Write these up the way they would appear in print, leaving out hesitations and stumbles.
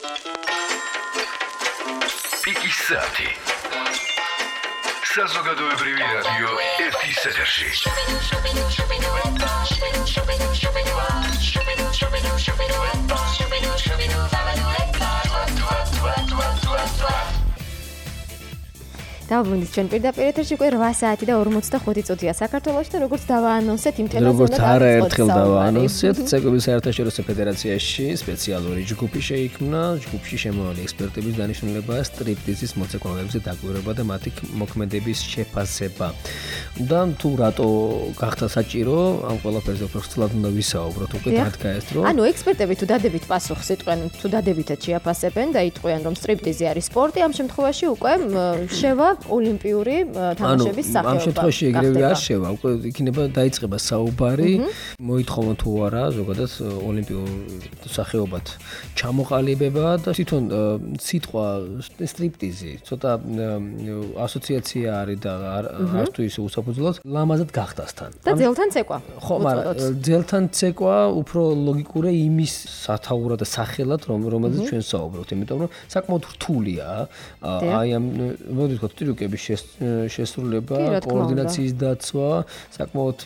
Picchissati. საზოგადოებრივი რადიო ერთის ეთერში. დავბრუნდით ჩვენ პირდაპირ ეთერში უკვე 8 საათი და 45 წუთია საქართველოში და როგორც დავაანონსეთ იმ თემაზე როგორც არაერთხელ დავაანონსეთ, ცეკვების საერთაშორისო ფედერაციაში სპეციალური ჯგუფი შეიქმნა, ჯგუფში შემოვალი ექსპერტების დანიშნულებაა სტრიპტიზის მოცეკვავებზე დაკვირვება და მათი მოქმედების შეფასება. და თუ რატო გახდა საჭირო ამ ყველაფერზე უფრო ხშირად უნდა ვისაუბროთ, უკვე დადგა ეს რომ ანუ ექსპერტები თუ დადებით პასუხს იტყვიან, თუ დადებითად შეაფასებენ და იტყვიან რომ სტრიპტიზი არის სპორტი, ამ შემთხვევაში უკვე შევა ოლიმპიური თამაშების სახეობა. ამ შემთხვევაში ეგრევე არ შევა, უკვე იქნება დაიწყება საუბარი, მოითხოვონ თუ არა ზოგადად ოლიმპიურ სახეობად ჩამოყალიბება და თვითონ სიტყვა სტრიპტიზი ცოტა ასოციაცია არის და არც თუ ისე უსაფუძვლოდ ლამაზად გახდასთან. და ძელთან ცეკვა. ხო, მაგრამ ძელთან ცეკვა უფრო ლოგიკურია იმის სათაურად და სახელად რომელზეც ჩვენ საუბრობთ, იმიტომ რომ საკმაოდ რთულია აი ამ მოდი ვთქვათ ტრიუკების შესრულება, координаციის დაცვა, საკმაოდ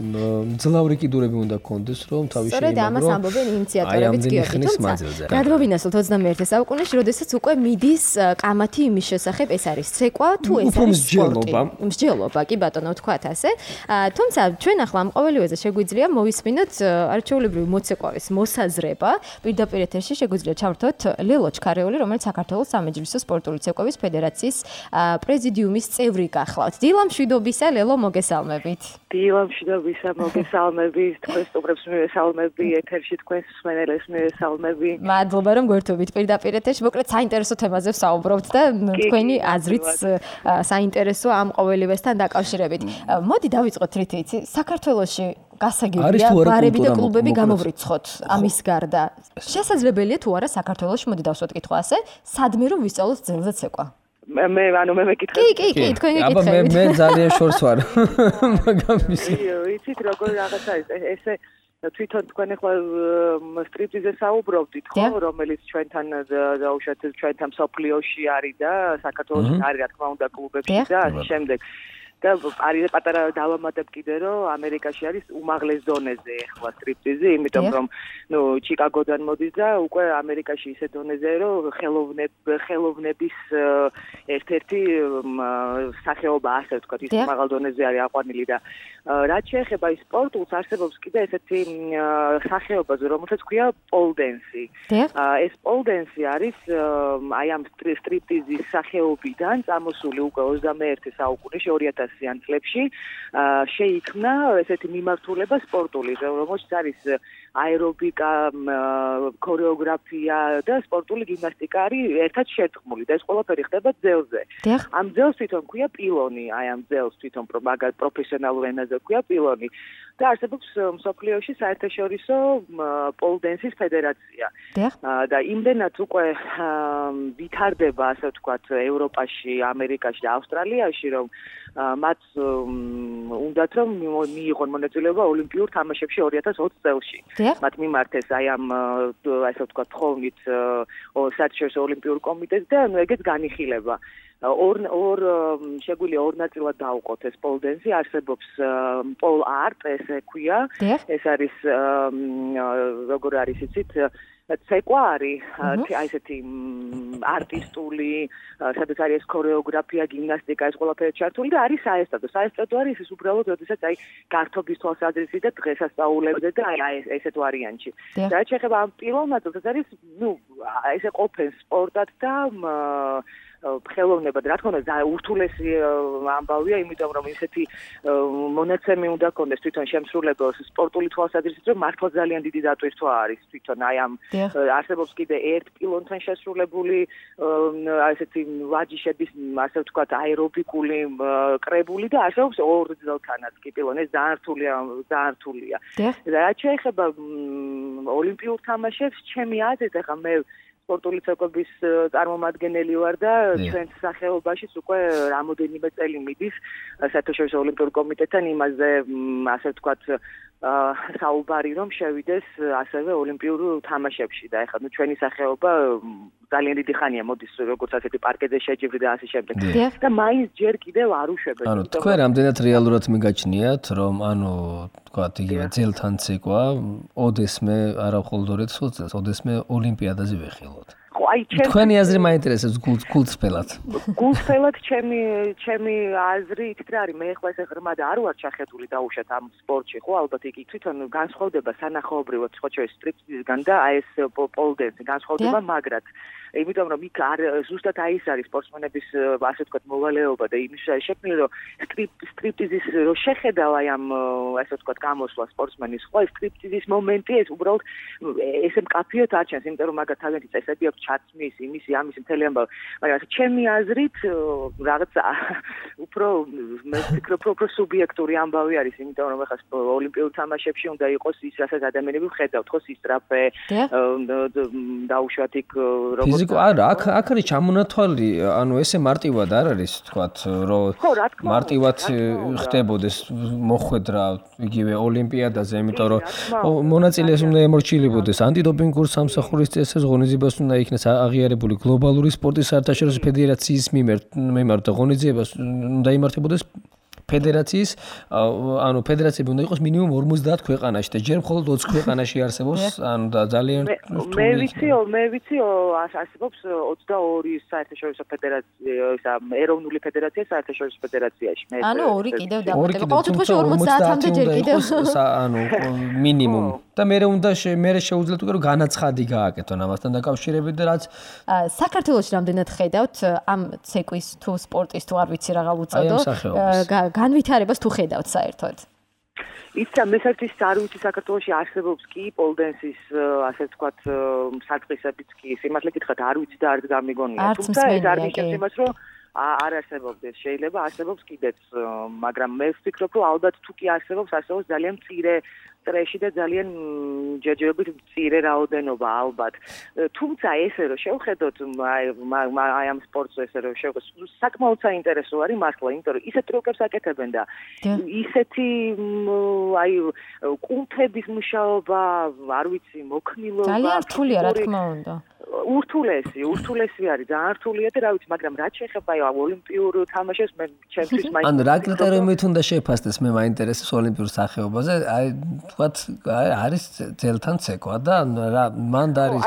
მძლავრი კიდურები უნდა გქონდეს, რომ თავის შეიმაგრო. სწორედ ამას ამბობენ ინიციატორებიც გიორგი. თუმცა გადმოვინახოთ 21 საუკუნეში, როდესაც უკვე მიდის კამათი იმის შესახებ, ეს არის ცეკვა თუ ეს არის სპორტი. მსჯელობა, კი ბატონო, ვთქვათ ასე. თუმცა ჩვენ ახლა ამ ყოველივეზე შეგვიძლია მოვისმინოთ არჩეულებრივი მოცეკვავის მოსაზრება. პირდაპირ ეთერში შეგვიძლია ჩავრთოთ ლელო ჩქარეული, რომელიც საქართველოს სამეჯლისო სპორტული ცეკვების ფედერაციის პრეზიდიუმის წევრი გახლავთ. დილამშვიდობისა, ლელო, მოგესალმებით. დილამშვიდობისა, მოგესალმებით. თქვენს სტუმრებს მივესალმები, ეთერში თქვენს მსმენელებს მივესალმები. მადლობა, რომ გვერდობით პირდაპირ ეთერში. მოკლედ საინტერესო თემაზე ვსაუბრობთ და თქვენი აზრიც საინტერესო ამ ყოველივესთან დაკავშირებით. მოდი დავიწყოთ რითიც. საქართველოში გასაგებია ბარები და კლუბები გამოვრიცხოთ ამის გარდა. შესაძლებელია თუ არა საქართველოში, მოდი დავსვათ კითხვა ასე, სადმე რომ ვისწავლოთ ძელზე ცეკვა. მე მეკითხები. კი, თქვენ გეკითხებით. აბა მე ძალიან შორს ვარ. მაგრამ იცით როგორ რაღაცა ესე თვითონ თქვენ ახლა სტრიპტიზზე საუბრობდით, ხო, რომელიც ჩვენთან დაუშვათ ჩვენთან სოფლიოში არის და საქართველოში არის, რა თქმა უნდა, კლუბებში და ასე შემდეგ. და არის პატარა დავამატებ კიდე რომ ამერიკაში არის უმაღლეს დონეზე ახლა სტრიპტიზი, იმიტომ რომ ჩიკაგოდან მოდის და უკვე ამერიკაში ისე დონეზე რომ ხელოვნების ერთ-ერთი სახეობა ასე ვთქვათ, ის უმაღალ დონეზე არის აყვანილი და რაც შეეხება ის სპორტულს, არსებობს კიდე ესეთი სახეობა, რომელსაც ქვია პოლდენსი. ეს პოლდენსი არის აი ამ სტრიპტიზის სახეობიდან წამოსული უკვე 21 საუკუნეში 2000-იან წლებში შეიქმნა ესეთი მიმართულება სპორტული, რომელშიც არის აერობიკა, ქორეოგრაფია და სპორტული გიმნასტიკა არის ერთად შეთქმული და ეს ყველაფერი ხდება ძელზე. ამ ძელს თვითონ ქვია პილონი, აი ამ ძელს თვითონ პროფესიონალურ ენაზე ქვია პილონი. და არსებობს მსოფლიოში საერთაშორისო პოლდენსის ფედერაცია. და იმდენად უკვე ვითარდება, ასე ვთქვათ, ევროპაში, ამერიკაში და ავსტრალიაში, რომ მათ უნდათ რომ მიიღონ მონაწილეობა ოლიმპიურ თამაშებში 2020 წელში. მათ მიმართეს აი ამ ასე ვთქვათ, თხოვნით საერთაშორისო ოლიმპიურ კომიტეტს და ეგეც განიხილება. ორ შეგვიძლია ორ ნაწილად დავუყოთ ეს პოლდენსი, არსებობს პოლ არტ, ესე ქვია, ეს არის როგორ არის იცით, ცეკვა არის აი ესეთი არტისტული, სადაც არის ქორეოგრაფია, გიმნასტიკა, ეს ყველაფერი ჩართული და არის საესტრადო. საესტრადო არის ეს უბრალოდ, როდესაც აი გართობის თვალსაზრისით და დღესასწაულებზე და აი ესეთ ვარიანტში. და შეეხება ამ პირველ ნაწილს, არის ესე ყოფენ სპორტად და ხელოვნებად, რა თქმა უნდა, ურთულესი ამბავია, იმიტომ რომ ისეთი მონაცემი უნდა გქონდეს თვითონ შემსრულებელს სპორტული თვალსაზრისით, რომ მართლა ძალიან დიდი დატვირთვა არის თვითონ აი ამ არსებობს კიდე ერთ პილონთან შესრულებული ესეთი ვაჯიშების, ასე ვთქვათ, აერობიკული კრებული და არსებობს ორ ძელთანაც კი პილონი, ეს ძალიან რთულია. და რაც შეეხება ოლიმპიურ თამაშებს, ჩემი აზრით, ახლა მე სპორტული ცეკვების წარმომადგენელი ვარ და ჩვენს სახეობაშიც უკვე რამოდენიმე წელი მიდის საერთაშორისო ოლიმპიურ კომიტეტთან იმაზე, ასე ვთქვათ, საუბარი რომ შევიდეს ასევე ოლიმპიურ თამაშებში და ეხლა ჩვენი სახეობა ძალიან დიდი ხანია მოდის როგორც ასეთი პარკეზე შეჯიბრი და ასე შემდეგ და მაინც ჯერ კიდევ არ უშვებენ. ანუ თქვენ რამდენად რეალურად მიგაჩნიათ რომ თქვათ იგივე ძელთან ცეკვა ოდესმე არა მხოლოდ რიცხვს ოდესმე ოლიმპიადაზე ვეხილოთ. თქვენი აზრი მაინტერესებს გულწრფელად. გულწრფელად ჩემი აზრი იქით რა არის მე ახლა ესე ღრმა და არ ვარ ჩახედული დაუშვათ ამ სპორტში ხო ალბათ იგი თვითონ განსხვავდება სანახაობრივად სხვა სტრიპტიზისგან და აი ეს პოლდენსი განსხვავდება მაგრად იმიტომ რომ იქ არ ზუსტად აი ეს არის სპორტსმენების ასე ვთქვათ მოვალეობა და იმის შექმნილი რომ სტრიპტიზის რო შეხედავ აი ამ ასე ვთქვათ გამოსვლა სპორტსმენის ხო ეს სტრიპტიზის მომენტი ეს უბრალოდ ესე მკაფიოდ არჩენს იმიტომ რომ მაგათ თავიანთი წესები აქვს ჩაცმის იმისი ამის მთელი ამბავი მაგრამ ჩემი აზრით რაღაც უფრო მე ვფიქრობ უფრო სუბიექტური ამბავი არის იმიტომ რომ ახლა ოლიმპიურ თამაშებში უნდა იყოს ის რასაც ადამიანები ხედავთ ხო სისწრაფე დაუშვათ იქ როგორც არა, აქ არის ჩამონათვალი, ანუ ესე მარტივად არ არის, თქვათ, რომ მარტივად ხდებოდეს მოხვედრა იგივე ოლიმპიადაზე, იმიტომ რომ მონაწილეებს უნდა ემორჩილებოდეს ანტიდოპინგურ სამსახურის წესებს, ღონისძიებას უნდა იქნეს აღიარებული გლობალური სპორტის საერთაშორისო ფედერაციის მიმართ ღონისძიებას უნდა იმართებოდეს ფედერაციის, ანუ ფედერაციები უნდა იყოს მინიმუმ 50 ქვეყანაში და ჯერ მხოლოდ 20 ქვეყანაში არსებობს, ანუ და ძალიან მე ვიცი არსებობს 22 საერთაშორისო ფედერაცია, ეროვნული ფედერაცია საერთაშორისო ფედერაციაში. ანუ ორი კიდევ დამატება. ყოველ შემთხვევაში 50-მდე ჯერ კიდევ ანუ მინიმუმ. და მე შეუძლიათ უკვე რომ განაცხადი გააკეთონ ამასთან დაკავშირებით და რაც საქართველოში რამდენად ხედავთ ამ ცეკვის თუ სპორტის თუ არ ვიცი რა გავუწოდო განვითარებას თუ ხედავთ საერთოდ? იცი მესერთის არ ვიცი საქართველოში არსებობს კი პოლდენსის ასე ვთქვათ საწყისებიც კი სიმართლე გითხრათ არ ვიცი და არც გამიგონია თუმცა ეს არ ნიშნავს იმას რომ არ არსებობდეს შეიძლება არსებობს კიდეც მაგრამ მე ვფიქრობ რომ ალბათ თუ კი არსებობს ძალიან მწირე წრეში და ძალიან ჯერჯერობით მწირე რაოდენობა ალბათ. თუმცა ესე რომ შევხედოთ აი ამ სპორტს ესე რომ შევხედოთ საკმაოდ საინტერესო არის მართლა, იმიტომ რომ ისეთ ტრიუკებს აკეთებენ და ისეთი აი კუნთების მუშაობა, არ ვიცი, მოქნილობა ძალიან რთულია რა თქმა უნდა. ურთულესი არის, ძალიან რთულია და რა ვიცი, მაგრამ რაც შეეხება აი ოლიმპიურ თამაშებს მე ჩემთვის მაინც ანუ რა კრიტერიუმით უნდა შეფასდეს მე მაინტერესებს ოლიმპიურ სახეობაზე, აი თქვათ არის ძელთან ცეკვა და მან არის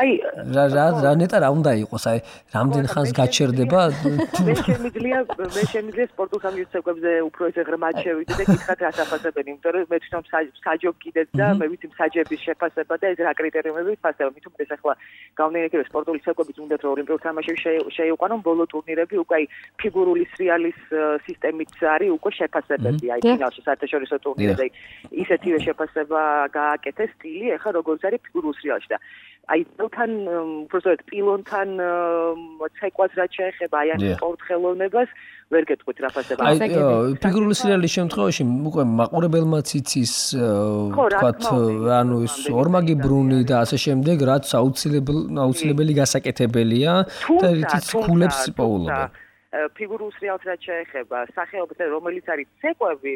რა ნეტა რა უნდა იყოს, აი რამდენ ხანს გაჩერდება მე შემიძლია სპორტულ სამეცნიერო ცეკვებზე უფრო ესე ღრმად შევიდე და გითხრათ რა საფასებენ, იმიტომ რომ მე თვითონ საჯობ კიდეც და მე ვიცი საჯების შეფასება და ეს რა კრიტერიუმები ვიფასებ, მით უმეტეს ახლა გავნენილი სპორტული ცეკვებიც უნდათ რომ ოლიმპიურ თამაშებში შეიყვანონ ბოლო ტურნირები უკვე აი ფიგურული სრიალის სისტემით არის უკვე შეფასებები აი ფინალში საერთაშორისო ტურნირზე ისეთივე შეფასება გააკეთეს სტილი ახლა როგორც არის ფიგურულ სრიალში და აი თან უბრალოდ პილონთან ცეკვას რაც შეეხება აი ამ სპორტ ხელოვნებას ვერ გეტყვით რა ფასება. აი ფიგურული სრიალის შემთხვევაში უკვე მაყურებელმაც იცის თქვათ ანუ ის ორმაგი ბრუნი და ასე შემდეგ რაც აუცილებელი გასაკეთებელია და იცით ქულებს პოულობენ. ფიგურულ სრიალს რაც შეეხება სახეობებს რომელიც არის ცეკვები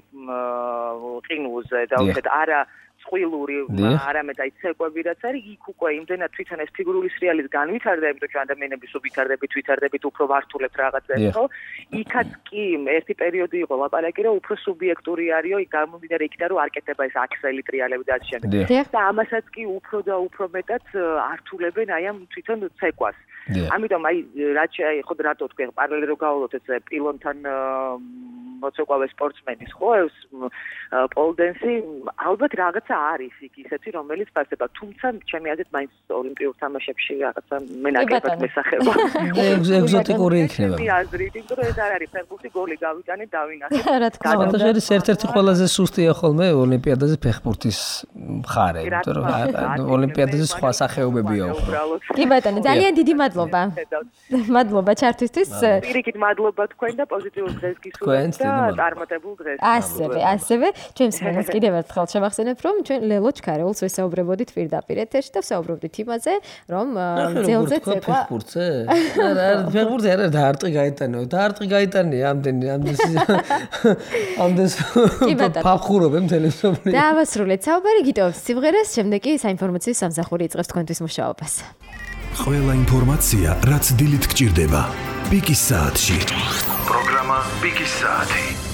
ყინულზე და უბრალოდ არა წყვილური არამედ აი ცეკვები რაც არის იქ უკვე იმდენად თვითონ ეს ფიგურული სრიალის განვითარდება იმიტომ რომ ადამიანები ვითარდებით უფრო ვართულებთ რაღაცებს ხო იქაც კი ერთი პერიოდი იყო ლაპარაკი რომ უფრო სუბიექტური არისო იქ გამომდინარე იქიდან რომ არ კეთდება ეს აქსელი ტრიალები და ასე შემდეგ და ამასაც კი უფრო და უფრო მეტად ართულებენ აი ამ თვითონ ცეკვას ამიტომ აი რაც ხო რატო თქვენ პარალელურად რო გავავლოთ ეს პილონთან მოცეკვავე სპორტსმენის ხო ეს პოლდენსი ალბათ რაღაცა არის იქ ისეთი რომელიც ფასება თუმცა ჩემი აზრით მაინც ოლიმპიურ თამაშებში რაღაცა მენაკლებად მესახება ეგზოტიკური იქნება ჩემი აზრით იმიტომ რომ ეს არ არის ფეხბურთი გოლი გავიტანე დავინახე რა თქმა უნდა ეს ერთ-ერთი ყველაზე სუსტია ხოლმე ოლიმპიადაზე ფეხბურთის მხარე იმიტომ რომ ოლიმპიადაზე სხვა სახეობებია უბრალოდ კი ბატონო ძალიან დიდი მადლობა ჩართვისთვის პირიქით მადლობა თქვენ და პოზიტიურ დღეს გისურვებთ და წარმატებულ დღეს. ასევე ჩვენს მენას კიდევ ერთხელ შევახსენებ, რომ ჩვენ ლელო ჩქარეულს ვესაუბრებოდით პირდაპირ ეთერში და ვსაუბრობდით იმაზე, რომ ძელზე ცეკვა ფეხბურთზე? ფეხბურთზე არა დაარტყი გაიტანეო. დაარტყი გაიტანე ამდენს ფაფხურობ მთელი მსოფლიო. დაავასრულეთ საუბარი გიტოვებს სიმღერას, შემდეგ კი საინფორმაციო სამსახური იწყებს თქვენთვის მუშაობას. ყველა ინფორმაცია, რაც დილით გჭირდება. პიკის საათში. პროგრამა პიკის საათი.